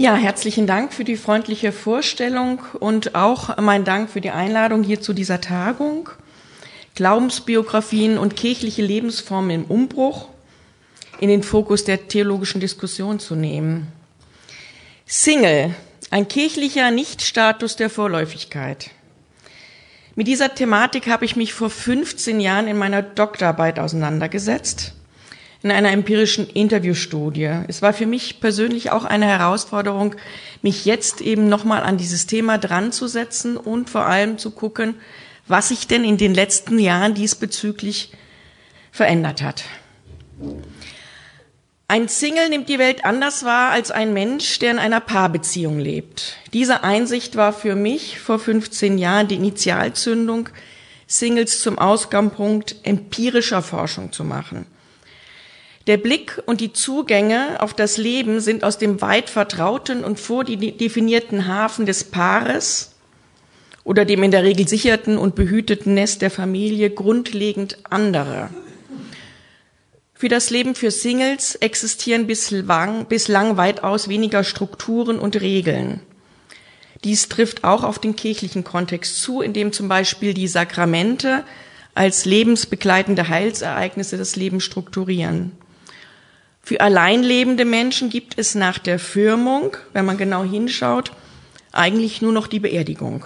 Ja, herzlichen Dank für die freundliche Vorstellung und auch mein Dank für die Einladung hier zu dieser Tagung. Glaubensbiografien und kirchliche Lebensformen im Umbruch in den Fokus der theologischen Diskussion zu nehmen. Single, ein kirchlicher Nichtstatus der Vorläufigkeit. Mit dieser Thematik habe ich mich vor 15 Jahren in meiner Doktorarbeit auseinandergesetzt, in einer empirischen Interviewstudie. Es war für mich persönlich auch eine Herausforderung, mich jetzt eben nochmal an dieses Thema dran zu setzen und vor allem zu gucken, was sich denn in den letzten Jahren diesbezüglich verändert hat. Ein Single nimmt die Welt anders wahr als ein Mensch, der in einer Paarbeziehung lebt. Diese Einsicht war für mich vor 15 Jahren die Initialzündung, Singles zum Ausgangspunkt empirischer Forschung zu machen. Der Blick und die Zugänge auf das Leben sind aus dem weit vertrauten und vordefinierten Hafen des Paares oder dem in der Regel sicherten und behüteten Nest der Familie grundlegend andere. Für das Leben für Singles existieren bislang weitaus weniger Strukturen und Regeln. Dies trifft auch auf den kirchlichen Kontext zu, in dem zum Beispiel die Sakramente als lebensbegleitende Heilsereignisse das Leben strukturieren. Für alleinlebende Menschen gibt es nach der Firmung, wenn man genau hinschaut, eigentlich nur noch die Beerdigung.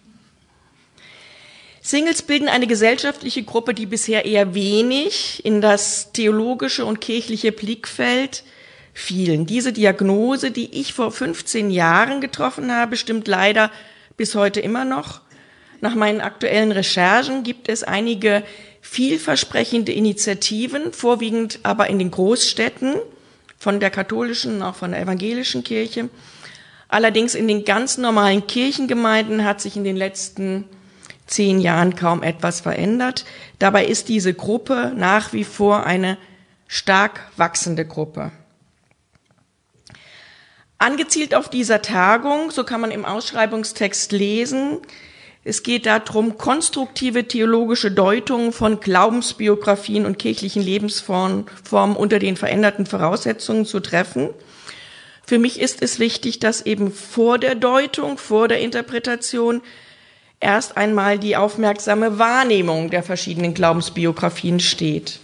Singles bilden eine gesellschaftliche Gruppe, die bisher eher wenig in das theologische und kirchliche Blickfeld fielen. Diese Diagnose, die ich vor 15 Jahren getroffen habe, stimmt leider bis heute immer noch. Nach meinen aktuellen Recherchen gibt es einige vielversprechende Initiativen, vorwiegend aber in den Großstädten, von der katholischen, auch von der evangelischen Kirche. Allerdings in den ganz normalen Kirchengemeinden hat sich in den letzten 10 Jahren kaum etwas verändert. Dabei ist diese Gruppe nach wie vor eine stark wachsende Gruppe. Angezielt auf dieser Tagung, so kann man im Ausschreibungstext lesen, es geht darum, konstruktive theologische Deutungen von Glaubensbiografien und kirchlichen Lebensformen unter den veränderten Voraussetzungen zu treffen. Für mich ist es wichtig, dass eben vor der Deutung, vor der Interpretation erst einmal die aufmerksame Wahrnehmung der verschiedenen Glaubensbiografien steht.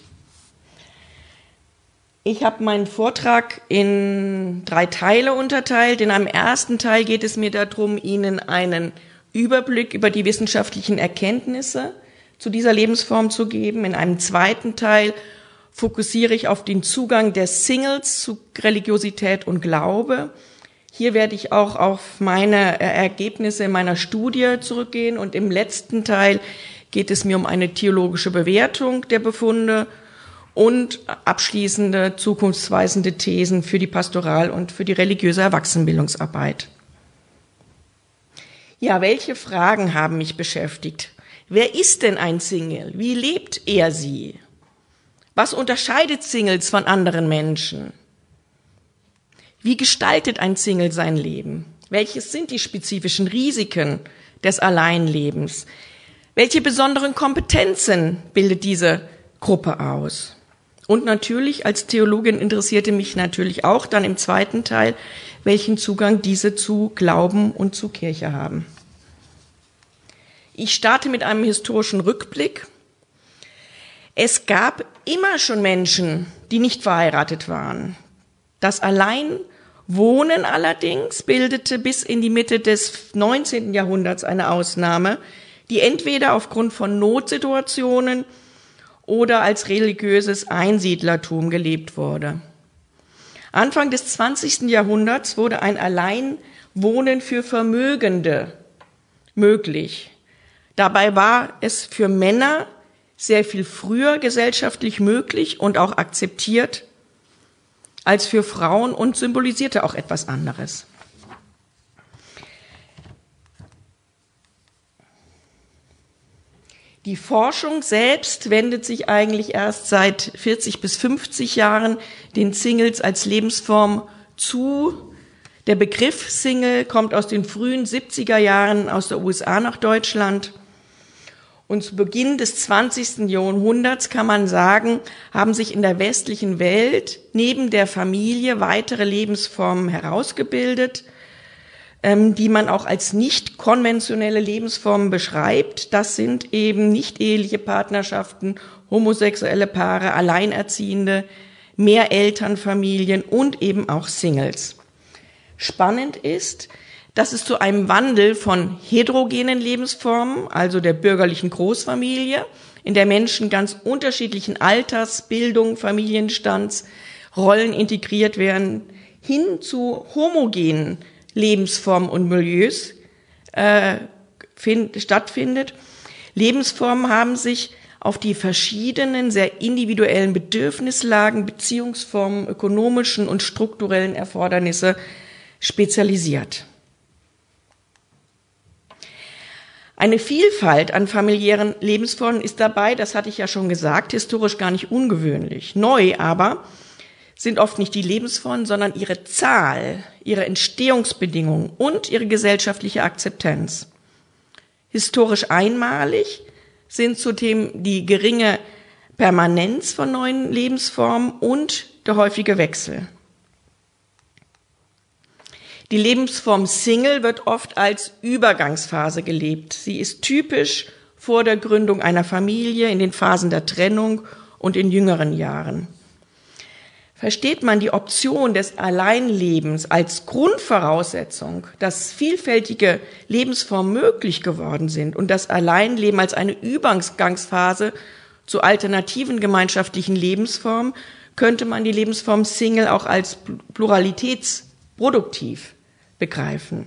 Ich habe meinen Vortrag in 3 Teile unterteilt. In einem ersten Teil geht es mir darum, Ihnen einen Überblick über die wissenschaftlichen Erkenntnisse zu dieser Lebensform zu geben. In einem zweiten Teil fokussiere ich auf den Zugang der Singles zu Religiosität und Glaube. Hier werde ich auch auf meine Ergebnisse meiner Studie zurückgehen und im letzten Teil geht es mir um eine theologische Bewertung der Befunde und abschließende, zukunftsweisende Thesen für die Pastoral- und für die religiöse Erwachsenenbildungsarbeit. Ja, welche Fragen haben mich beschäftigt? Wer ist denn ein Single? Wie lebt er sie? Was unterscheidet Singles von anderen Menschen? Wie gestaltet ein Single sein Leben? Welches sind die spezifischen Risiken des Alleinlebens? Welche besonderen Kompetenzen bildet diese Gruppe aus? Und natürlich, als Theologin interessierte mich natürlich auch dann im zweiten Teil, welchen Zugang diese zu Glauben und zu Kirche haben. Ich starte mit einem historischen Rückblick. Es gab immer schon Menschen, die nicht verheiratet waren. Das Alleinwohnen allerdings bildete bis in die Mitte des 19. Jahrhunderts eine Ausnahme, die entweder aufgrund von Notsituationen oder als religiöses Einsiedlertum gelebt wurde. Anfang des 20. Jahrhunderts wurde ein Alleinwohnen für Vermögende möglich. Dabei war es für Männer sehr viel früher gesellschaftlich möglich und auch akzeptiert als für Frauen und symbolisierte auch etwas anderes. Die Forschung selbst wendet sich eigentlich erst seit 40 bis 50 Jahren den Singles als Lebensform zu. Der Begriff Single kommt aus den frühen 70er Jahren aus der USA nach Deutschland. und zu Beginn des 20. Jahrhunderts kann man sagen, haben sich in der westlichen Welt neben der Familie weitere Lebensformen herausgebildet, die man auch als nicht konventionelle Lebensformen beschreibt. Das sind eben nicht eheliche Partnerschaften, homosexuelle Paare, Alleinerziehende, Mehrelternfamilien und eben auch Singles. Spannend ist, dass es zu einem Wandel von heterogenen Lebensformen, also der bürgerlichen Großfamilie, in der Menschen ganz unterschiedlichen Alters, Bildung, Familienstands, Rollen integriert werden, hin zu homogenen Lebensformen und Milieus stattfindet. Lebensformen haben sich auf die verschiedenen, sehr individuellen Bedürfnislagen, Beziehungsformen, ökonomischen und strukturellen Erfordernisse spezialisiert. Eine Vielfalt an familiären Lebensformen ist dabei, das hatte ich ja schon gesagt, historisch gar nicht ungewöhnlich. Neu aber sind oft nicht die Lebensformen, sondern ihre Zahl, ihre Entstehungsbedingungen und ihre gesellschaftliche Akzeptanz. Historisch einmalig sind zudem die geringe Permanenz von neuen Lebensformen und der häufige Wechsel. Die Lebensform Single wird oft als Übergangsphase gelebt. Sie ist typisch vor der Gründung einer Familie, in den Phasen der Trennung und in jüngeren Jahren. Versteht man die Option des Alleinlebens als Grundvoraussetzung, dass vielfältige Lebensformen möglich geworden sind und das Alleinleben als eine Übergangsphase zu alternativen gemeinschaftlichen Lebensformen, könnte man die Lebensform Single auch als pluralitätsproduktiv begreifen.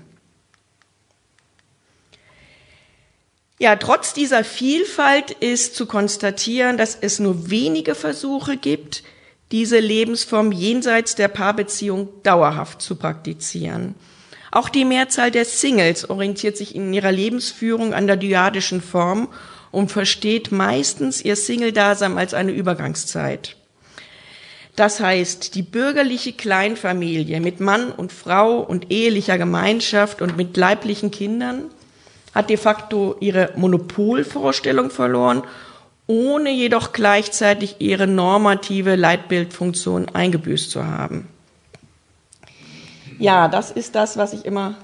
Ja, trotz dieser Vielfalt ist zu konstatieren, dass es nur wenige Versuche gibt, diese Lebensform jenseits der Paarbeziehung dauerhaft zu praktizieren. Auch die Mehrzahl der Singles orientiert sich in ihrer Lebensführung an der dyadischen Form und versteht meistens ihr Single-Dasein als eine Übergangszeit. Das heißt, die bürgerliche Kleinfamilie mit Mann und Frau und ehelicher Gemeinschaft und mit leiblichen Kindern hat de facto ihre Monopolvorstellung verloren, ohne jedoch gleichzeitig ihre normative Leitbildfunktion eingebüßt zu haben. Ja, das ist das, was ich immer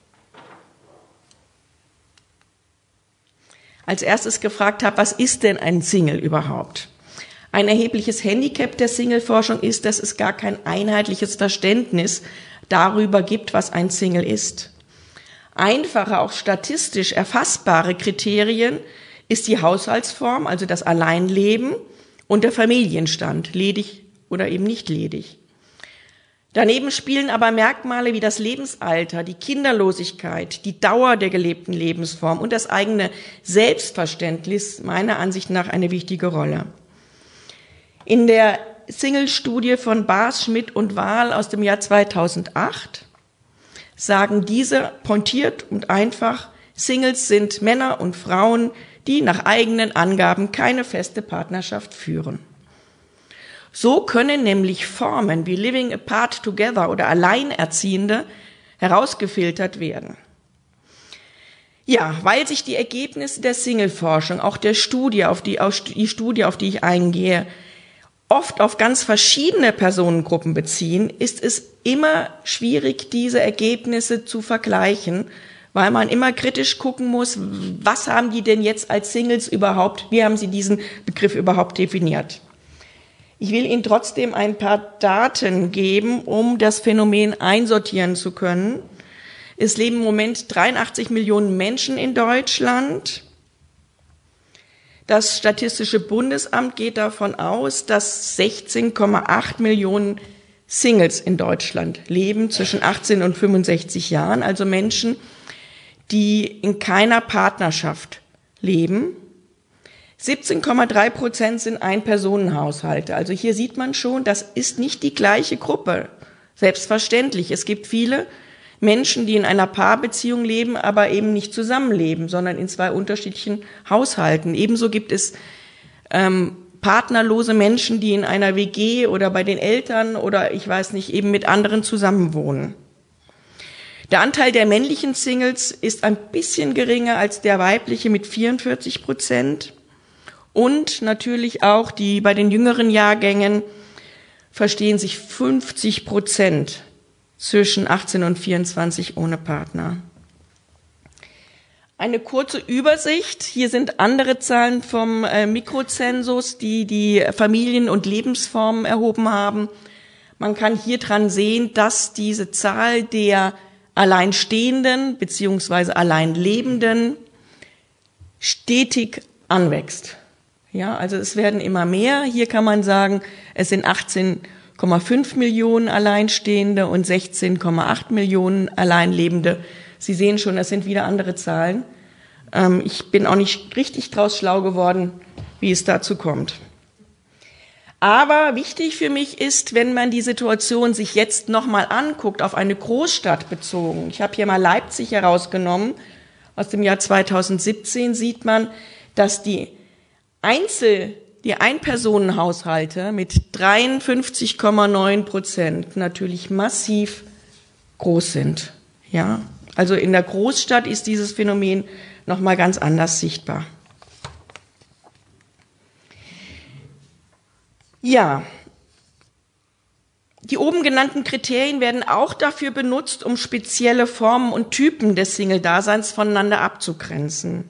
als erstes gefragt habe, was ist denn ein Single überhaupt? Ein erhebliches Handicap der Single-Forschung ist, dass es gar kein einheitliches Verständnis darüber gibt, was ein Single ist. Einfache, auch statistisch erfassbare Kriterien ist die Haushaltsform, also das Alleinleben, und der Familienstand, ledig oder eben nicht ledig. Daneben spielen aber Merkmale wie das Lebensalter, die Kinderlosigkeit, die Dauer der gelebten Lebensform und das eigene Selbstverständnis meiner Ansicht nach eine wichtige Rolle. In der Single-Studie von Baas, Schmidt und Wahl aus dem Jahr 2008 sagen diese pointiert und einfach, Singles sind Männer und Frauen, die nach eigenen Angaben keine feste Partnerschaft führen. So können nämlich Formen wie Living Apart Together oder Alleinerziehende herausgefiltert werden. Ja, weil sich die Ergebnisse der Single-Forschung, auch der Studie, auf die ich eingehe, oft auf ganz verschiedene Personengruppen beziehen, ist es immer schwierig, diese Ergebnisse zu vergleichen, weil man immer kritisch gucken muss, was haben die denn jetzt als Singles überhaupt, wie haben sie diesen Begriff überhaupt definiert. Ich will Ihnen trotzdem ein paar Daten geben, um das Phänomen einsortieren zu können. Es leben im Moment 83 Millionen Menschen in Deutschland. Das Statistische Bundesamt geht davon aus, dass 16,8 Millionen Singles in Deutschland leben, zwischen 18 und 65 Jahren, also Menschen, die in keiner Partnerschaft leben. 17,3% sind Ein-Personen-Haushalte. Also hier sieht man schon, das ist nicht die gleiche Gruppe. Selbstverständlich, es gibt viele Menschen, die in einer Paarbeziehung leben, aber eben nicht zusammenleben, sondern in zwei unterschiedlichen Haushalten. Ebenso gibt es partnerlose Menschen, die in einer WG oder bei den Eltern oder ich weiß nicht, eben mit anderen zusammenwohnen. Der Anteil der männlichen Singles ist ein bisschen geringer als der weibliche mit 44%. Und natürlich auch bei den jüngeren Jahrgängen verstehen sich 50% zwischen 18 und 24 ohne Partner. Eine kurze Übersicht. Hier sind andere Zahlen vom Mikrozensus, die Familien- und Lebensformen erhoben haben. Man kann hier dran sehen, dass diese Zahl der Alleinstehenden bzw. Alleinlebenden stetig anwächst. Ja, also es werden immer mehr. Hier kann man sagen, es sind 18,5 Millionen Alleinstehende und 16,8 Millionen Alleinlebende. Sie sehen schon, das sind wieder andere Zahlen. Ich bin auch nicht richtig draus schlau geworden, wie es dazu kommt. Aber wichtig für mich ist, wenn man die Situation sich jetzt nochmal anguckt, auf eine Großstadt bezogen. Ich habe hier mal Leipzig herausgenommen. Aus dem Jahr 2017 sieht man, dass die Einpersonenhaushalte mit 53,9% natürlich massiv groß sind. Ja, also in der Großstadt ist dieses Phänomen nochmal ganz anders sichtbar. Ja, die oben genannten Kriterien werden auch dafür benutzt, um spezielle Formen und Typen des Single-Daseins voneinander abzugrenzen.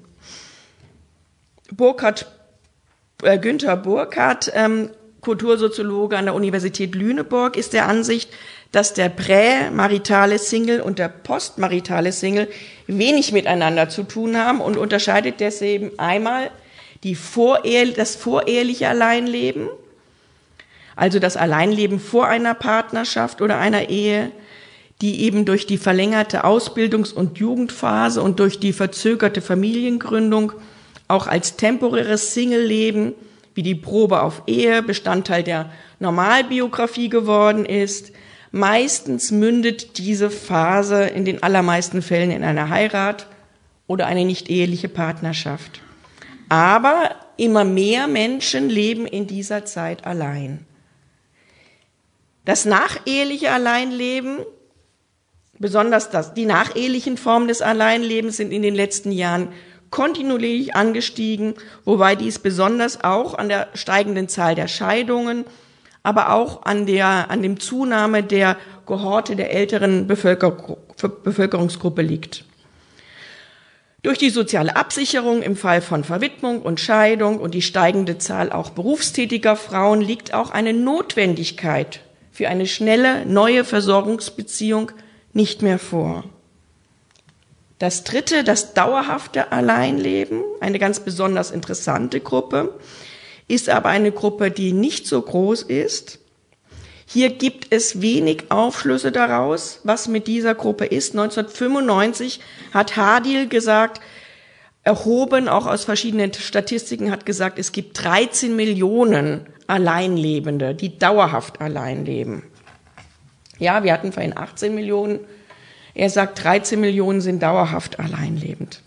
Günter Burkhardt, Kultursoziologe an der Universität Lüneburg, ist der Ansicht, dass der prämaritale Single und der postmaritale Single wenig miteinander zu tun haben und unterscheidet deswegen einmal das voreheliche Alleinleben, also das Alleinleben vor einer Partnerschaft oder einer Ehe, die eben durch die verlängerte Ausbildungs- und Jugendphase und durch die verzögerte Familiengründung auch als temporäres Single-Leben, wie die Probe auf Ehe, Bestandteil der Normalbiografie geworden ist. Meistens mündet diese Phase in den allermeisten Fällen in einer Heirat oder eine nicht eheliche Partnerschaft. Aber immer mehr Menschen leben in dieser Zeit allein. Das nacheheliche Alleinleben, besonders die nachehelichen Formen des Alleinlebens sind in den letzten Jahren kontinuierlich angestiegen, wobei dies besonders auch an der steigenden Zahl der Scheidungen, aber auch an dem Zunahme der Kohorte der älteren Bevölkerungsgruppe liegt. Durch die soziale Absicherung im Fall von Verwitwung und Scheidung und die steigende Zahl auch berufstätiger Frauen liegt auch eine Notwendigkeit für eine schnelle, neue Versorgungsbeziehung nicht mehr vor. Das dritte, das dauerhafte Alleinleben, eine ganz besonders interessante Gruppe, ist aber eine Gruppe, die nicht so groß ist. Hier gibt es wenig Aufschlüsse daraus, was mit dieser Gruppe ist. 1995 hat Hadil gesagt, erhoben, auch aus verschiedenen Statistiken, hat gesagt, es gibt 13 Millionen Alleinlebende, die dauerhaft allein leben. Ja, wir hatten vorhin 18 Millionen. Er sagt, 13 Millionen sind dauerhaft alleinlebend.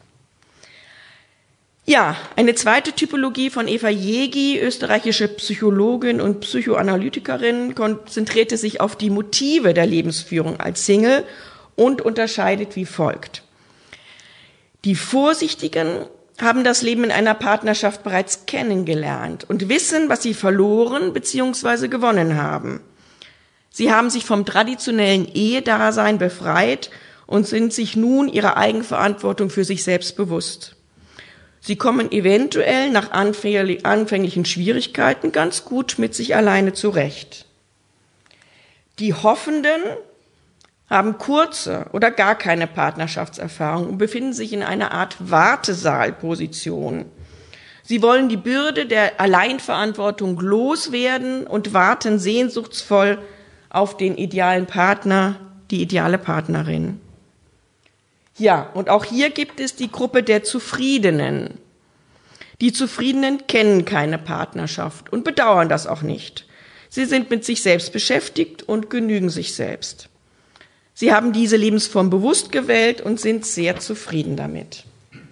Ja, eine zweite Typologie von Eva Jägi, österreichische Psychologin und Psychoanalytikerin, konzentrierte sich auf die Motive der Lebensführung als Single und unterscheidet wie folgt. Die Vorsichtigen haben das Leben in einer Partnerschaft bereits kennengelernt und wissen, was sie verloren bzw. gewonnen haben. Sie haben sich vom traditionellen Ehedasein befreit und sind sich nun ihrer Eigenverantwortung für sich selbst bewusst. Sie kommen eventuell nach anfänglichen Schwierigkeiten ganz gut mit sich alleine zurecht. Die Hoffenden haben kurze oder gar keine Partnerschaftserfahrung und befinden sich in einer Art Wartesaalposition. Sie wollen die Bürde der Alleinverantwortung loswerden und warten sehnsuchtsvoll auf den idealen Partner, die ideale Partnerin. Ja, und auch hier gibt es die Gruppe der Zufriedenen. Die Zufriedenen kennen keine Partnerschaft und bedauern das auch nicht. Sie sind mit sich selbst beschäftigt und genügen sich selbst. Sie haben diese Lebensform bewusst gewählt und sind sehr zufrieden damit.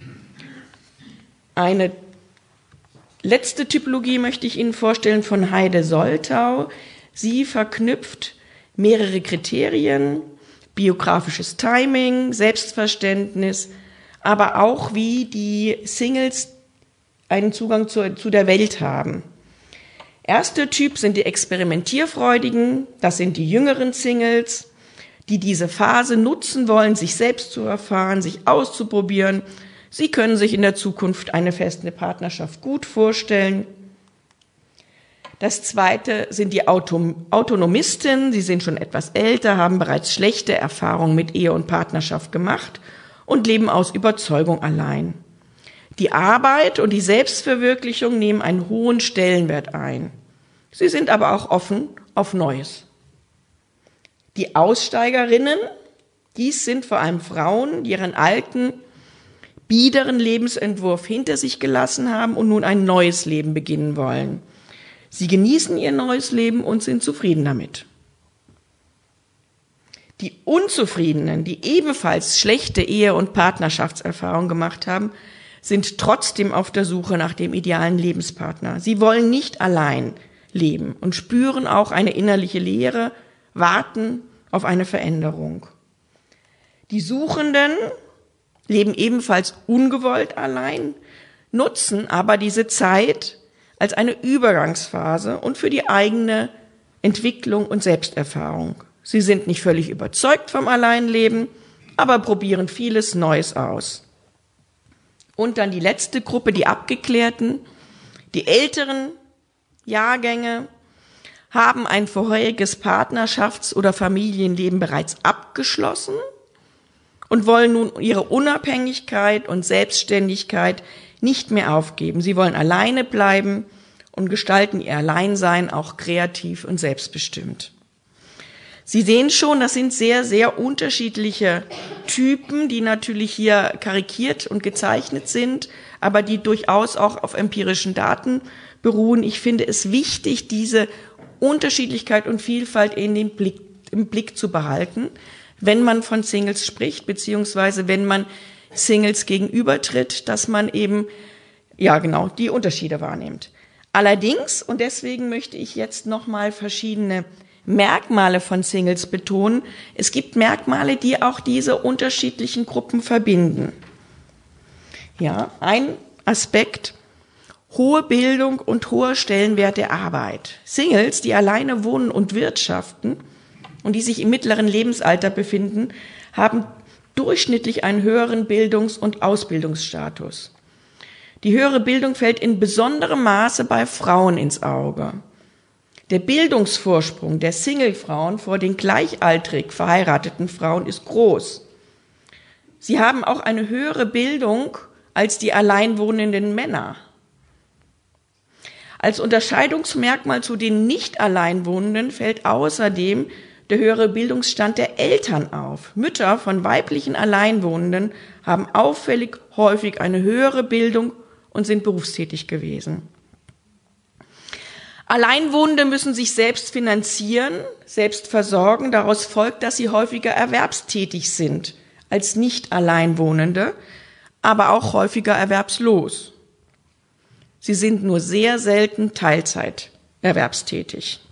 Eine letzte Typologie möchte ich Ihnen vorstellen von Heide Soltau. Sie verknüpft mehrere Kriterien, biografisches Timing, Selbstverständnis, aber auch wie die Singles einen Zugang zu der Welt haben. Erster Typ sind die Experimentierfreudigen, das sind die jüngeren Singles, die diese Phase nutzen wollen, sich selbst zu erfahren, sich auszuprobieren. Sie können sich in der Zukunft eine feste Partnerschaft gut vorstellen. Das zweite sind die Autonomisten, sie sind schon etwas älter, haben bereits schlechte Erfahrungen mit Ehe und Partnerschaft gemacht und leben aus Überzeugung allein. Die Arbeit und die Selbstverwirklichung nehmen einen hohen Stellenwert ein. Sie sind aber auch offen auf Neues. Die Aussteigerinnen, dies sind vor allem Frauen, die ihren alten, biederen Lebensentwurf hinter sich gelassen haben und nun ein neues Leben beginnen wollen. Sie genießen ihr neues Leben und sind zufrieden damit. Die Unzufriedenen, die ebenfalls schlechte Ehe- und Partnerschaftserfahrungen gemacht haben, sind trotzdem auf der Suche nach dem idealen Lebenspartner. Sie wollen nicht allein leben und spüren auch eine innerliche Leere, warten auf eine Veränderung. Die Suchenden leben ebenfalls ungewollt allein, nutzen aber diese Zeit als eine Übergangsphase und für die eigene Entwicklung und Selbsterfahrung. Sie sind nicht völlig überzeugt vom Alleinleben, aber probieren vieles Neues aus. Und dann die letzte Gruppe, die Abgeklärten, die älteren Jahrgänge, haben ein vorheriges Partnerschafts- oder Familienleben bereits abgeschlossen und wollen nun ihre Unabhängigkeit und Selbstständigkeit nicht mehr aufgeben. Sie wollen alleine bleiben und gestalten ihr Alleinsein auch kreativ und selbstbestimmt. Sie sehen schon, das sind sehr, sehr unterschiedliche Typen, die natürlich hier karikiert und gezeichnet sind, aber die durchaus auch auf empirischen Daten beruhen. Ich finde es wichtig, diese Unterschiedlichkeit und Vielfalt im Blick zu behalten, wenn man von Singles spricht, beziehungsweise wenn man Singles gegenübertritt, dass man eben, die Unterschiede wahrnimmt. Allerdings, und deswegen möchte ich jetzt nochmal verschiedene Merkmale von Singles betonen, es gibt Merkmale, die auch diese unterschiedlichen Gruppen verbinden. Ja, ein Aspekt: hohe Bildung und hoher Stellenwert der Arbeit. Singles, die alleine wohnen und wirtschaften und die sich im mittleren Lebensalter befinden, haben durchschnittlich einen höheren Bildungs- und Ausbildungsstatus. Die höhere Bildung fällt in besonderem Maße bei Frauen ins Auge. Der Bildungsvorsprung der Singlefrauen vor den gleichaltrig verheirateten Frauen ist groß. Sie haben auch eine höhere Bildung als die alleinwohnenden Männer. Als Unterscheidungsmerkmal zu den nicht Alleinwohnenden fällt außerdem der höhere Bildungsstand der Eltern auf. Mütter von weiblichen Alleinwohnenden haben auffällig häufig eine höhere Bildung und sind berufstätig gewesen. Alleinwohnende müssen sich selbst finanzieren, selbst versorgen. Daraus folgt, dass sie häufiger erwerbstätig sind als nicht Alleinwohnende, aber auch häufiger erwerbslos. Sie sind nur sehr selten Teilzeit erwerbstätig.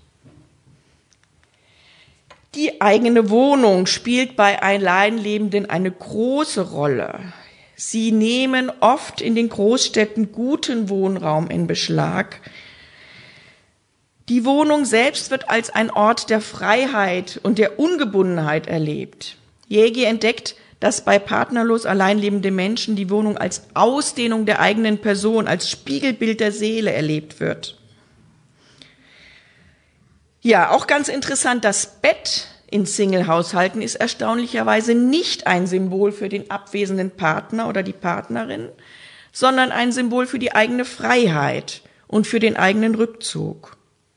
Die eigene Wohnung spielt bei Alleinlebenden eine große Rolle. Sie nehmen oft in den Großstädten guten Wohnraum in Beschlag. Die Wohnung selbst wird als ein Ort der Freiheit und der Ungebundenheit erlebt. Jägi entdeckt, dass bei partnerlos alleinlebenden Menschen die Wohnung als Ausdehnung der eigenen Person, als Spiegelbild der Seele erlebt wird. Ja, auch ganz interessant, das Bett in Single-Haushalten ist erstaunlicherweise nicht ein Symbol für den abwesenden Partner oder die Partnerin, sondern ein Symbol für die eigene Freiheit und für den eigenen Rückzug.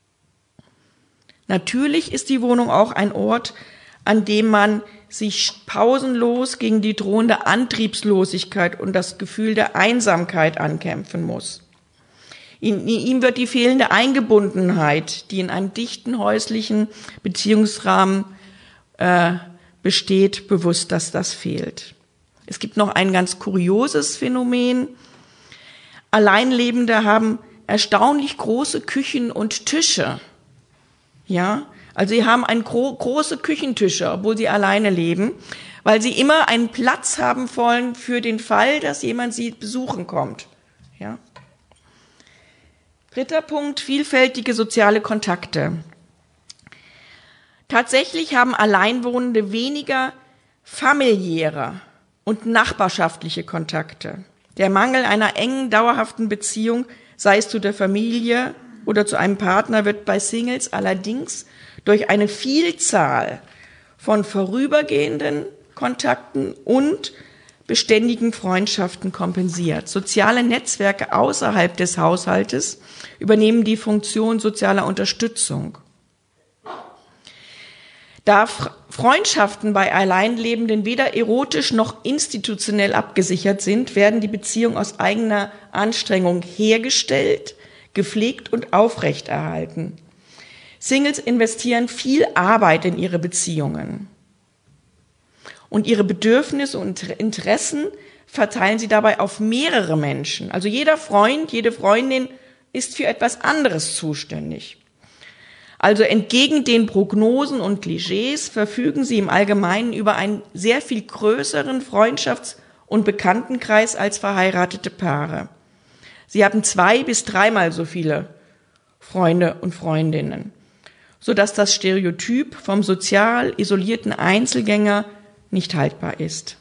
Natürlich ist die Wohnung auch ein Ort, an dem man sich pausenlos gegen die drohende Antriebslosigkeit und das Gefühl der Einsamkeit ankämpfen muss. In ihm wird die fehlende Eingebundenheit, die in einem dichten häuslichen Beziehungsrahmen besteht, bewusst, dass das fehlt. Es gibt noch ein ganz kurioses Phänomen. Alleinlebende haben erstaunlich große Küchen und Tische. Ja, Also sie haben große Küchentische, obwohl sie alleine leben, weil sie immer einen Platz haben wollen für den Fall, dass jemand sie besuchen kommt. Ja. 3. Punkt, vielfältige soziale Kontakte. Tatsächlich haben Alleinwohnende weniger familiäre und nachbarschaftliche Kontakte. Der Mangel einer engen, dauerhaften Beziehung, sei es zu der Familie oder zu einem Partner, wird bei Singles allerdings durch eine Vielzahl von vorübergehenden Kontakten und beständigen Freundschaften kompensiert. Soziale Netzwerke außerhalb des Haushaltes übernehmen die Funktion sozialer Unterstützung. Da Freundschaften bei Alleinlebenden weder erotisch noch institutionell abgesichert sind, werden die Beziehungen aus eigener Anstrengung hergestellt, gepflegt und aufrechterhalten. Singles investieren viel Arbeit in ihre Beziehungen. Und ihre Bedürfnisse und Interessen verteilen sie dabei auf mehrere Menschen. Also jeder Freund, jede Freundin ist für etwas anderes zuständig. Also entgegen den Prognosen und Klischees verfügen sie im Allgemeinen über einen sehr viel größeren Freundschafts- und Bekanntenkreis als verheiratete Paare. Sie haben 2- bis 3-mal so viele Freunde und Freundinnen, sodass das Stereotyp vom sozial isolierten Einzelgänger nicht haltbar ist.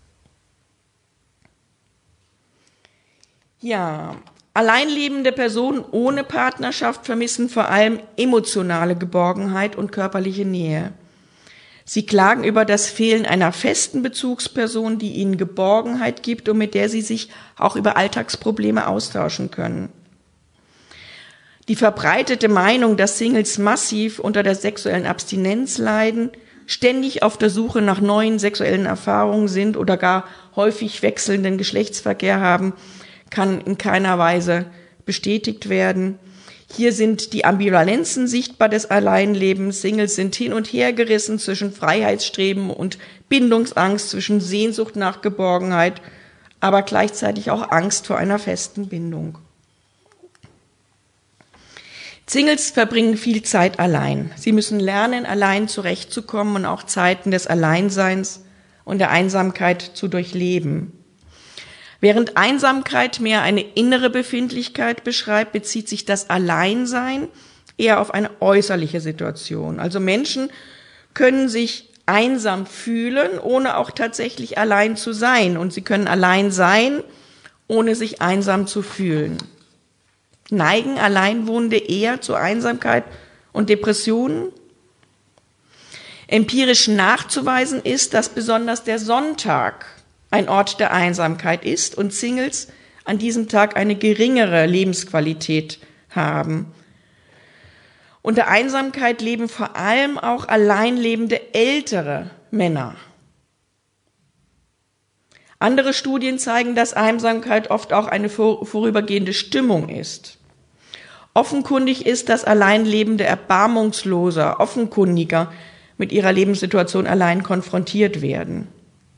Ja, alleinlebende Personen ohne Partnerschaft vermissen vor allem emotionale Geborgenheit und körperliche Nähe. Sie klagen über das Fehlen einer festen Bezugsperson, die ihnen Geborgenheit gibt und mit der sie sich auch über Alltagsprobleme austauschen können. Die verbreitete Meinung, dass Singles massiv unter der sexuellen Abstinenz leiden, ständig auf der Suche nach neuen sexuellen Erfahrungen sind oder gar häufig wechselnden Geschlechtsverkehr haben, kann in keiner Weise bestätigt werden. Hier sind die Ambivalenzen sichtbar des Alleinlebens. Singles sind hin und her gerissen zwischen Freiheitsstreben und Bindungsangst, zwischen Sehnsucht nach Geborgenheit, aber gleichzeitig auch Angst vor einer festen Bindung. Singles verbringen viel Zeit allein. Sie müssen lernen, allein zurechtzukommen und auch Zeiten des Alleinseins und der Einsamkeit zu durchleben. Während Einsamkeit mehr eine innere Befindlichkeit beschreibt, bezieht sich das Alleinsein eher auf eine äußerliche Situation. Also Menschen können sich einsam fühlen, ohne auch tatsächlich allein zu sein. Und sie können allein sein, ohne sich einsam zu fühlen. Neigen Alleinwohnende eher zu Einsamkeit und Depressionen? Empirisch nachzuweisen ist, dass besonders der Sonntag ein Ort der Einsamkeit ist und Singles an diesem Tag eine geringere Lebensqualität haben. Unter Einsamkeit leben vor allem auch alleinlebende ältere Männer. Andere Studien zeigen, dass Einsamkeit oft auch eine vorübergehende Stimmung ist. Offenkundig ist, dass Alleinlebende erbarmungsloser, offenkundiger mit ihrer Lebenssituation allein konfrontiert werden.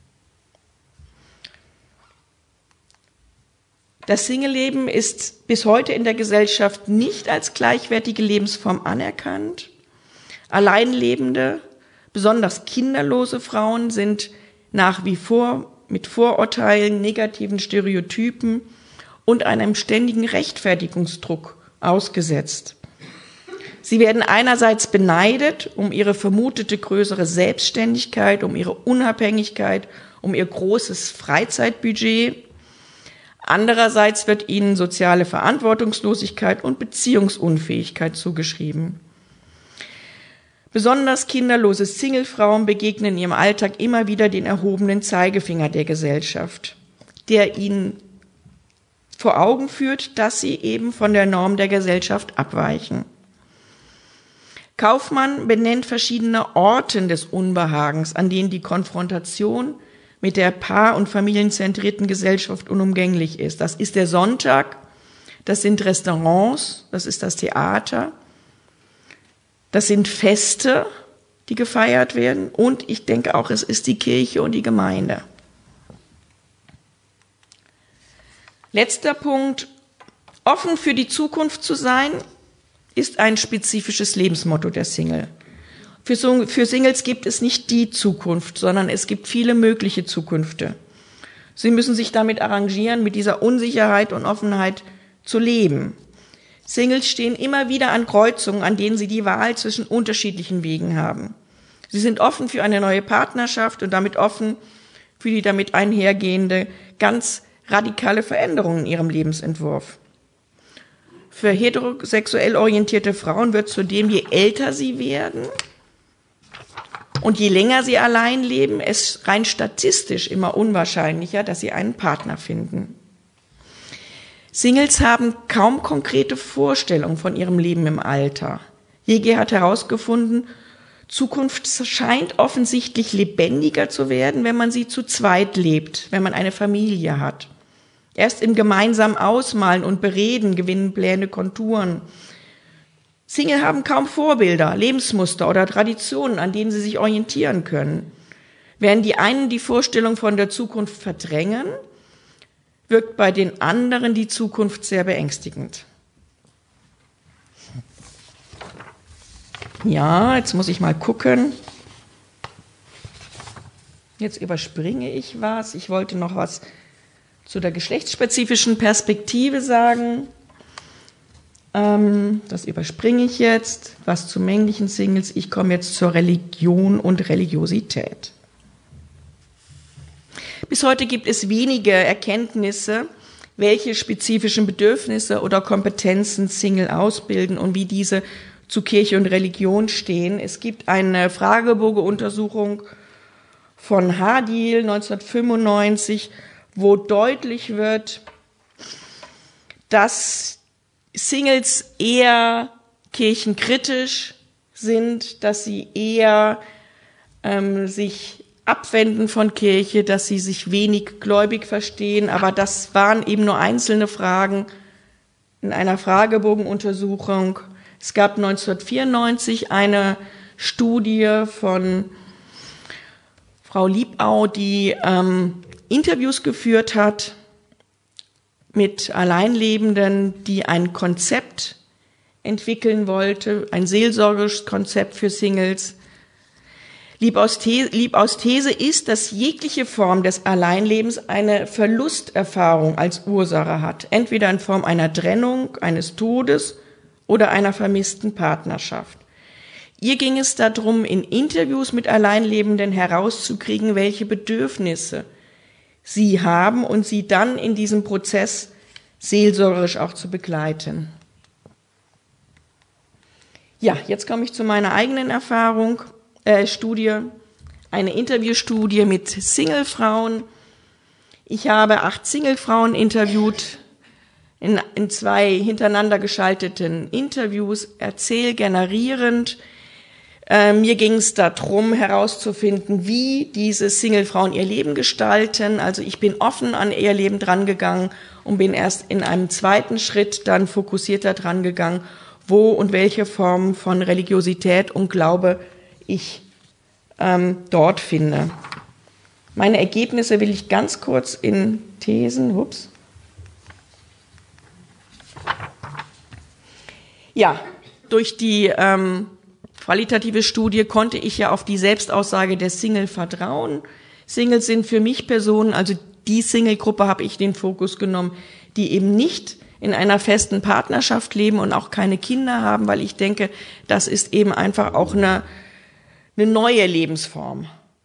Das Singleleben ist bis heute in der Gesellschaft nicht als gleichwertige Lebensform anerkannt. Alleinlebende, besonders kinderlose Frauen sind nach wie vor mit Vorurteilen, negativen Stereotypen und einem ständigen Rechtfertigungsdruck ausgesetzt. Sie werden einerseits beneidet um ihre vermutete größere Selbstständigkeit, um ihre Unabhängigkeit, um ihr großes Freizeitbudget. Andererseits wird ihnen soziale Verantwortungslosigkeit und Beziehungsunfähigkeit zugeschrieben. Besonders kinderlose Singlefrauen begegnen in ihrem Alltag immer wieder den erhobenen Zeigefinger der Gesellschaft, der ihnen vor Augen führt, dass sie eben von der Norm der Gesellschaft abweichen. Kaufmann benennt verschiedene Orten des Unbehagens, an denen die Konfrontation mit der paar- und familienzentrierten Gesellschaft unumgänglich ist. Das ist der Sonntag, das sind Restaurants, das ist das Theater, das sind Feste, die gefeiert werden und ich denke auch, es ist die Kirche und die Gemeinde. Letzter Punkt, offen für die Zukunft zu sein, ist ein spezifisches Lebensmotto der Single. Für Singles gibt es nicht die Zukunft, sondern es gibt viele mögliche Zukünfte. Sie müssen sich damit arrangieren, mit dieser Unsicherheit und Offenheit zu leben. Singles stehen immer wieder an Kreuzungen, an denen sie die Wahl zwischen unterschiedlichen Wegen haben. Sie sind offen für eine neue Partnerschaft und damit offen für die damit einhergehende ganz radikale Veränderung in ihrem Lebensentwurf. Für heterosexuell orientierte Frauen wird zudem, je älter sie werden und je länger sie allein leben, es rein statistisch immer unwahrscheinlicher, dass sie einen Partner finden. Singles haben kaum konkrete Vorstellungen von ihrem Leben im Alter. JG hat herausgefunden, Zukunft scheint offensichtlich lebendiger zu werden, wenn man sie zu zweit lebt, wenn man eine Familie hat. Erst im gemeinsamen Ausmalen und Bereden gewinnen Pläne Konturen. Single haben kaum Vorbilder, Lebensmuster oder Traditionen, an denen sie sich orientieren können. Während die einen die Vorstellung von der Zukunft verdrängen, wirkt bei den anderen die Zukunft sehr beängstigend. Ja, jetzt muss ich mal gucken. Jetzt überspringe ich was. Ich wollte noch was zu der geschlechtsspezifischen Perspektive sagen. Das überspringe ich jetzt. Was zu männlichen Singles. Ich komme jetzt zur Religion und Religiosität. Bis heute gibt es wenige Erkenntnisse, welche spezifischen Bedürfnisse oder Kompetenzen Single ausbilden und wie diese zu Kirche und Religion stehen. Es gibt eine Fragebogenuntersuchung von Hadil 1995, wo deutlich wird, dass Singles eher kirchenkritisch sind, dass sie eher sich abwenden von Kirche, dass sie sich wenig gläubig verstehen. Aber das waren eben nur einzelne Fragen in einer Fragebogenuntersuchung. Es gab 1994 eine Studie von Frau Liebau, die Interviews geführt hat mit Alleinlebenden, die ein Konzept entwickeln wollte, ein seelsorgerisches Konzept für Singles. Liebaus These ist, dass jegliche Form des Alleinlebens eine Verlusterfahrung als Ursache hat, entweder in Form einer Trennung, eines Todes oder einer vermissten Partnerschaft. Ihr ging es darum, in Interviews mit Alleinlebenden herauszukriegen, welche Bedürfnisse sie haben und sie dann in diesem Prozess seelsorgerisch auch zu begleiten. Ja, jetzt komme ich zu meiner eigenen Erfahrung. Studie, eine Interviewstudie mit Singlefrauen. Ich habe 8 Singlefrauen interviewt in 2 hintereinander geschalteten Interviews, erzählgenerierend. Mir ging es darum, herauszufinden, wie diese Singlefrauen ihr Leben gestalten. Also ich bin offen an ihr Leben drangegangen und bin erst in einem zweiten Schritt dann fokussierter drangegangen, wo und welche Formen von Religiosität und Glaube ich dort finde. Meine Ergebnisse will ich ganz kurz in Thesen. Ja, durch die qualitative Studie konnte ich ja auf die Selbstaussage der Single vertrauen. Singles sind für mich Personen, also die Single-Gruppe habe ich den Fokus genommen, die eben nicht in einer festen Partnerschaft leben und auch keine Kinder haben, weil ich denke, das ist eben einfach auch eine neue Lebensform.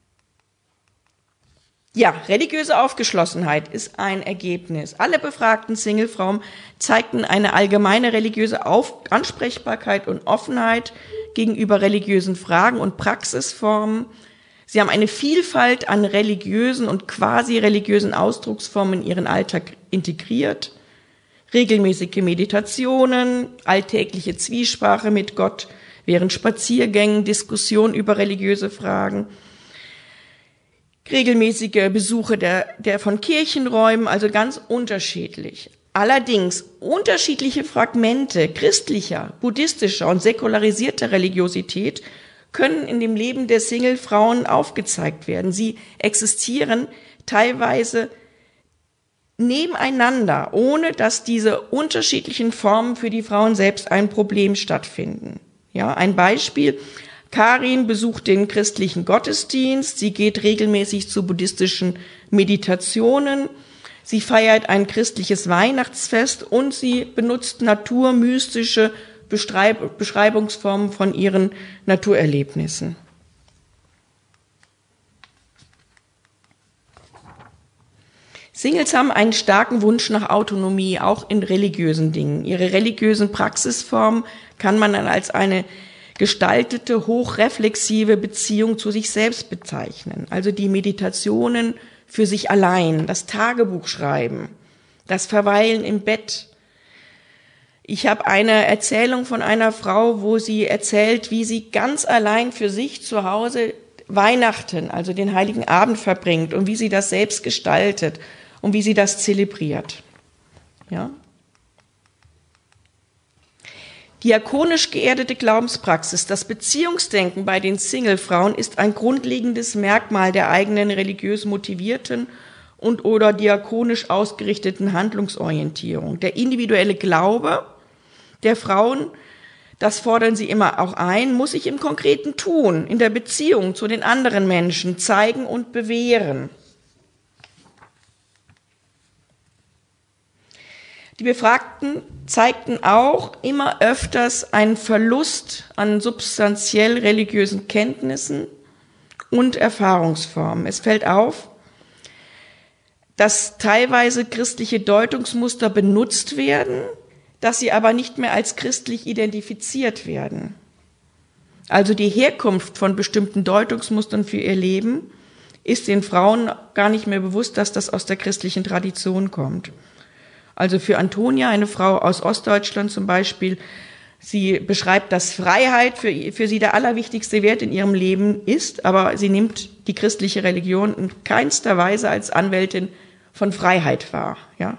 Ja, religiöse Aufgeschlossenheit ist ein Ergebnis. Alle befragten Singlefrauen zeigten eine allgemeine religiöse Ansprechbarkeit und Offenheit gegenüber religiösen Fragen und Praxisformen. Sie haben eine Vielfalt an religiösen und quasi religiösen Ausdrucksformen in ihren Alltag integriert. Regelmäßige Meditationen, alltägliche Zwiesprache mit Gott, während Spaziergängen, Diskussionen über religiöse Fragen, regelmäßige Besuche der von Kirchenräumen, also ganz unterschiedlich. Allerdings unterschiedliche Fragmente christlicher, buddhistischer und säkularisierter Religiosität können in dem Leben der Singlefrauen aufgezeigt werden. Sie existieren teilweise nebeneinander, ohne dass diese unterschiedlichen Formen für die Frauen selbst ein Problem stattfinden. Ja, ein Beispiel: Karin besucht den christlichen Gottesdienst, sie geht regelmäßig zu buddhistischen Meditationen, sie feiert ein christliches Weihnachtsfest und sie benutzt naturmystische Beschreibungsformen von ihren Naturerlebnissen. Singles haben einen starken Wunsch nach Autonomie, auch in religiösen Dingen. Ihre religiösen Praxisformen kann man dann als eine gestaltete, hochreflexive Beziehung zu sich selbst bezeichnen. Also die Meditationen für sich allein, das Tagebuchschreiben, das Verweilen im Bett. Ich habe eine Erzählung von einer Frau, wo sie erzählt, wie sie ganz allein für sich zu Hause Weihnachten, also den Heiligen Abend verbringt und wie sie das selbst gestaltet und wie sie das zelebriert. Ja? Diakonisch geerdete Glaubenspraxis, das Beziehungsdenken bei den Singlefrauen ist ein grundlegendes Merkmal der eigenen religiös motivierten und oder diakonisch ausgerichteten Handlungsorientierung. Der individuelle Glaube der Frauen, das fordern sie immer auch ein, muss sich im konkreten Tun, in der Beziehung zu den anderen Menschen zeigen und bewähren. Die Befragten zeigten auch immer öfters einen Verlust an substanziell religiösen Kenntnissen und Erfahrungsformen. Es fällt auf, dass teilweise christliche Deutungsmuster benutzt werden, dass sie aber nicht mehr als christlich identifiziert werden. Also die Herkunft von bestimmten Deutungsmustern für ihr Leben ist den Frauen gar nicht mehr bewusst, dass das aus der christlichen Tradition kommt. Also für Antonia, eine Frau aus Ostdeutschland zum Beispiel, sie beschreibt, dass Freiheit für sie der allerwichtigste Wert in ihrem Leben ist, aber sie nimmt die christliche Religion in keinster Weise als Anwältin von Freiheit wahr. Ja?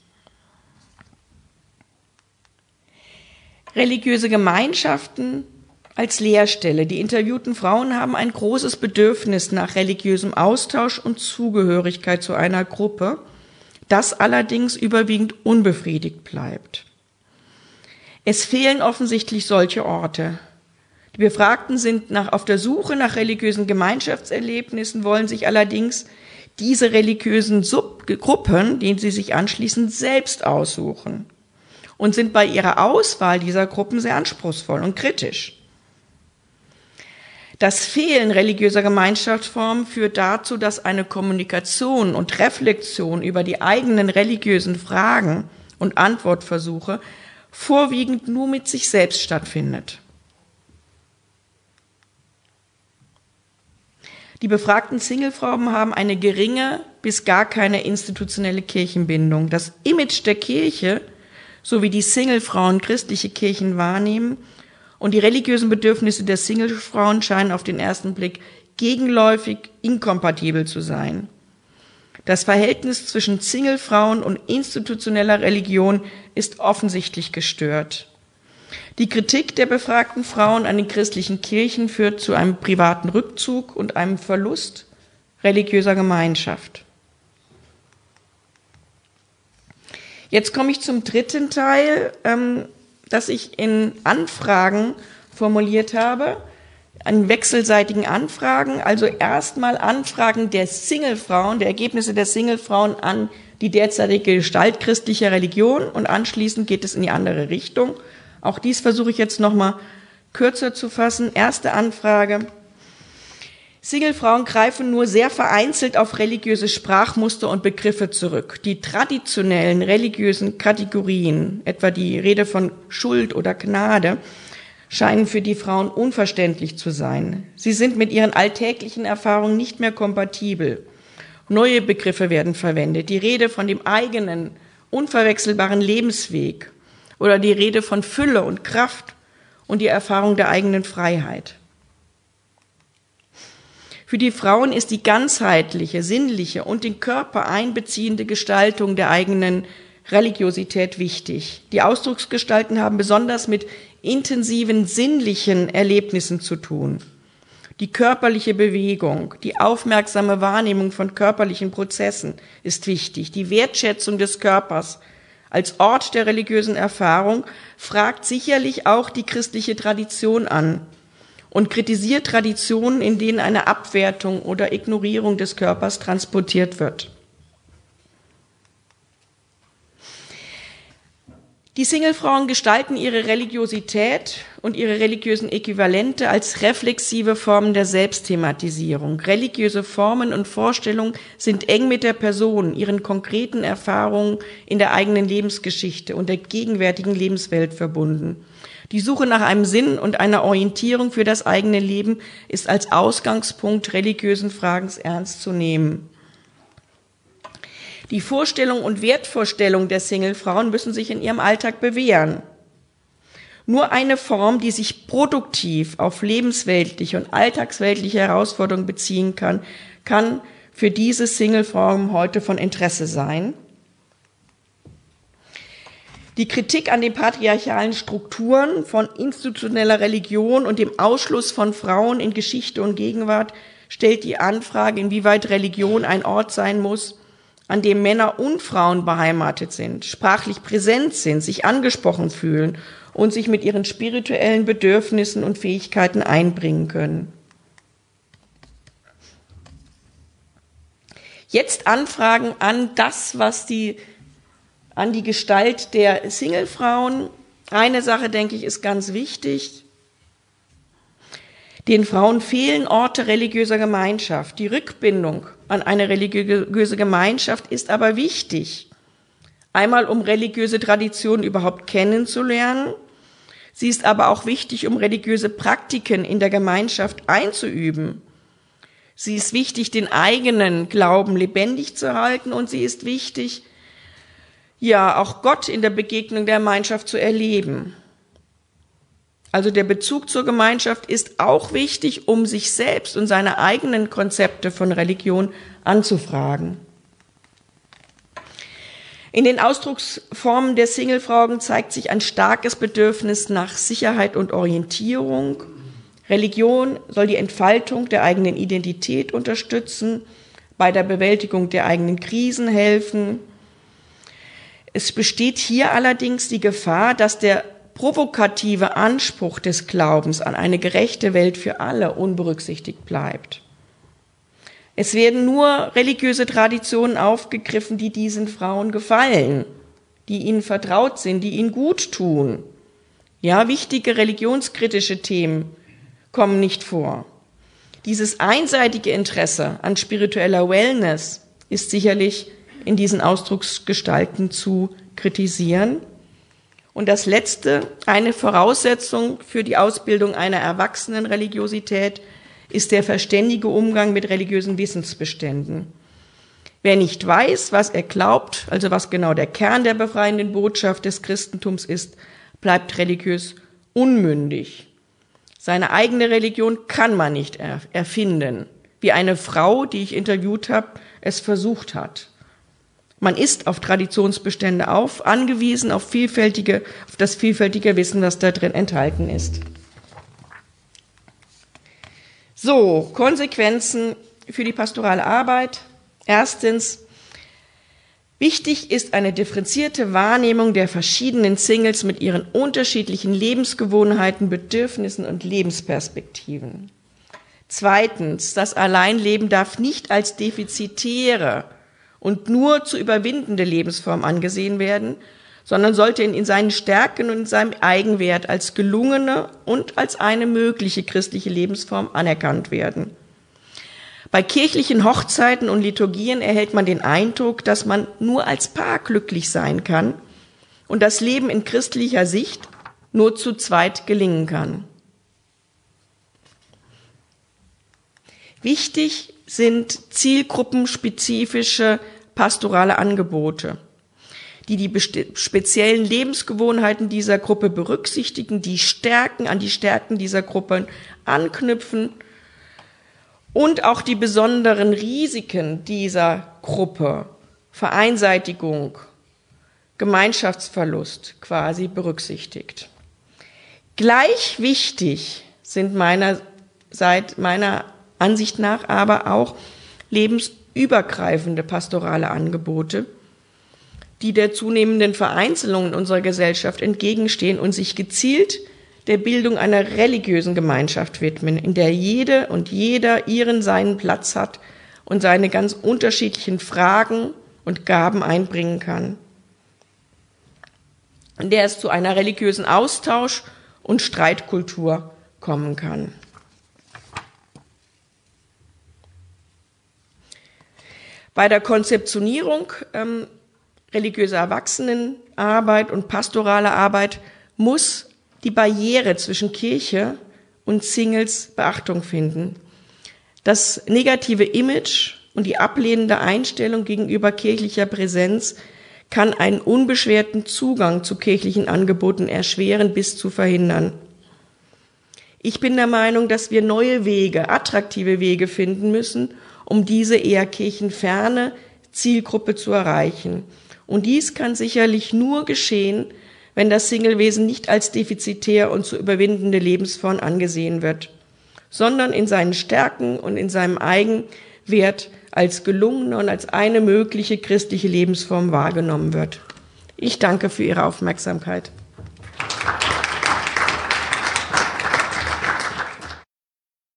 Religiöse Gemeinschaften als Lehrstelle. Die interviewten Frauen haben ein großes Bedürfnis nach religiösem Austausch und Zugehörigkeit zu einer Gruppe, das allerdings überwiegend unbefriedigt bleibt. Es fehlen offensichtlich solche Orte. Die Befragten sind auf der Suche nach religiösen Gemeinschaftserlebnissen, wollen sich allerdings diese religiösen Subgruppen, denen sie sich anschließen, selbst aussuchen und sind bei ihrer Auswahl dieser Gruppen sehr anspruchsvoll und kritisch. Das Fehlen religiöser Gemeinschaftsformen führt dazu, dass eine Kommunikation und Reflexion über die eigenen religiösen Fragen und Antwortversuche vorwiegend nur mit sich selbst stattfindet. Die befragten Singlefrauen haben eine geringe bis gar keine institutionelle Kirchenbindung. Das Image der Kirche, so wie die Singlefrauen christliche Kirchen wahrnehmen, und die religiösen Bedürfnisse der Singlefrauen scheinen auf den ersten Blick gegenläufig, inkompatibel zu sein. Das Verhältnis zwischen Singlefrauen und institutioneller Religion ist offensichtlich gestört. Die Kritik der befragten Frauen an den christlichen Kirchen führt zu einem privaten Rückzug und einem Verlust religiöser Gemeinschaft. Jetzt komme ich zum dritten Teil, das ich in Anfragen formuliert habe, an wechselseitigen Anfragen, also erstmal Anfragen der Singlefrauen, der Ergebnisse der Singlefrauen an die derzeitige Gestalt christlicher Religion und anschließend geht es in die andere Richtung. Auch dies versuche ich jetzt nochmal kürzer zu fassen. Erste Anfrage. Singlefrauen greifen nur sehr vereinzelt auf religiöse Sprachmuster und Begriffe zurück. Die traditionellen religiösen Kategorien, etwa die Rede von Schuld oder Gnade, scheinen für die Frauen unverständlich zu sein. Sie sind mit ihren alltäglichen Erfahrungen nicht mehr kompatibel. Neue Begriffe werden verwendet. Die Rede von dem eigenen, unverwechselbaren Lebensweg oder die Rede von Fülle und Kraft und die Erfahrung der eigenen Freiheit. Für die Frauen ist die ganzheitliche, sinnliche und den Körper einbeziehende Gestaltung der eigenen Religiosität wichtig. Die Ausdrucksgestalten haben besonders mit intensiven sinnlichen Erlebnissen zu tun. Die körperliche Bewegung, die aufmerksame Wahrnehmung von körperlichen Prozessen ist wichtig. Die Wertschätzung des Körpers als Ort der religiösen Erfahrung fragt sicherlich auch die christliche Tradition an und kritisiert Traditionen, in denen eine Abwertung oder Ignorierung des Körpers transportiert wird. Die Singlefrauen gestalten ihre Religiosität und ihre religiösen Äquivalente als reflexive Formen der Selbstthematisierung. Religiöse Formen und Vorstellungen sind eng mit der Person, ihren konkreten Erfahrungen in der eigenen Lebensgeschichte und der gegenwärtigen Lebenswelt verbunden. Die Suche nach einem Sinn und einer Orientierung für das eigene Leben ist als Ausgangspunkt religiösen Fragens ernst zu nehmen. Die Vorstellung und Wertvorstellung der Singlefrauen müssen sich in ihrem Alltag bewähren. Nur eine Form, die sich produktiv auf lebensweltliche und alltagsweltliche Herausforderungen beziehen kann für diese Singlefrauen heute von Interesse sein. Die Kritik an den patriarchalen Strukturen von institutioneller Religion und dem Ausschluss von Frauen in Geschichte und Gegenwart stellt die Anfrage, inwieweit Religion ein Ort sein muss, an dem Männer und Frauen beheimatet sind, sprachlich präsent sind, sich angesprochen fühlen und sich mit ihren spirituellen Bedürfnissen und Fähigkeiten einbringen können. Jetzt Anfragen an das, an die Gestalt der Singlefrauen. Eine Sache, denke ich, ist ganz wichtig. Den Frauen fehlen Orte religiöser Gemeinschaft. Die Rückbindung an eine religiöse Gemeinschaft ist aber wichtig. Einmal, um religiöse Traditionen überhaupt kennenzulernen. Sie ist aber auch wichtig, um religiöse Praktiken in der Gemeinschaft einzuüben. Sie ist wichtig, den eigenen Glauben lebendig zu halten, und sie ist wichtig, ja, auch Gott in der Begegnung der Gemeinschaft zu erleben. Also der Bezug zur Gemeinschaft ist auch wichtig, um sich selbst und seine eigenen Konzepte von Religion anzufragen. In den Ausdrucksformen der Singlefrauen zeigt sich ein starkes Bedürfnis nach Sicherheit und Orientierung. Religion soll die Entfaltung der eigenen Identität unterstützen, bei der Bewältigung der eigenen Krisen helfen. Es besteht hier allerdings die Gefahr, dass der provokative Anspruch des Glaubens an eine gerechte Welt für alle unberücksichtigt bleibt. Es werden nur religiöse Traditionen aufgegriffen, die diesen Frauen gefallen, die ihnen vertraut sind, die ihnen gut tun. Ja, wichtige religionskritische Themen kommen nicht vor. Dieses einseitige Interesse an spiritueller Wellness ist sicherlich in diesen Ausdrucksgestalten zu kritisieren. Und das Letzte, eine Voraussetzung für die Ausbildung einer Erwachsenenreligiosität ist der verständige Umgang mit religiösen Wissensbeständen. Wer nicht weiß, was er glaubt, also was genau der Kern der befreienden Botschaft des Christentums ist, bleibt religiös unmündig. Seine eigene Religion kann man nicht erfinden, wie eine Frau, die ich interviewt habe, es versucht hat. Man ist auf Traditionsbestände angewiesen, auf das vielfältige Wissen, das da drin enthalten ist. So, Konsequenzen für die pastorale Arbeit. Erstens, wichtig ist eine differenzierte Wahrnehmung der verschiedenen Singles mit ihren unterschiedlichen Lebensgewohnheiten, Bedürfnissen und Lebensperspektiven. Zweitens, das Alleinleben darf nicht als defizitäre und nur zu überwindende Lebensform angesehen werden, sondern sollte in seinen Stärken und in seinem Eigenwert als gelungene und als eine mögliche christliche Lebensform anerkannt werden. Bei kirchlichen Hochzeiten und Liturgien erhält man den Eindruck, dass man nur als Paar glücklich sein kann und das Leben in christlicher Sicht nur zu zweit gelingen kann. Wichtig sind zielgruppenspezifische pastorale Angebote, die speziellen Lebensgewohnheiten dieser Gruppe berücksichtigen, an die Stärken dieser Gruppen anknüpfen und auch die besonderen Risiken dieser Gruppe, Vereinseitigung, Gemeinschaftsverlust quasi berücksichtigt. Gleich wichtig sind meiner Ansicht nach aber auch lebensübergreifende pastorale Angebote, die der zunehmenden Vereinzelung in unserer Gesellschaft entgegenstehen und sich gezielt der Bildung einer religiösen Gemeinschaft widmen, in der jede und jeder seinen Platz hat und seine ganz unterschiedlichen Fragen und Gaben einbringen kann, in der es zu einer religiösen Austausch- und Streitkultur kommen kann. Bei der Konzeptionierung religiöser Erwachsenenarbeit und pastoraler Arbeit muss die Barriere zwischen Kirche und Singles Beachtung finden. Das negative Image und die ablehnende Einstellung gegenüber kirchlicher Präsenz kann einen unbeschwerten Zugang zu kirchlichen Angeboten erschweren bis zu verhindern. Ich bin der Meinung, dass wir neue Wege, attraktive Wege finden müssen, um diese eher kirchenferne Zielgruppe zu erreichen. Und dies kann sicherlich nur geschehen, wenn das Singlewesen nicht als defizitär und zu überwindende Lebensform angesehen wird, sondern in seinen Stärken und in seinem Eigenwert als gelungene und als eine mögliche christliche Lebensform wahrgenommen wird. Ich danke für Ihre Aufmerksamkeit.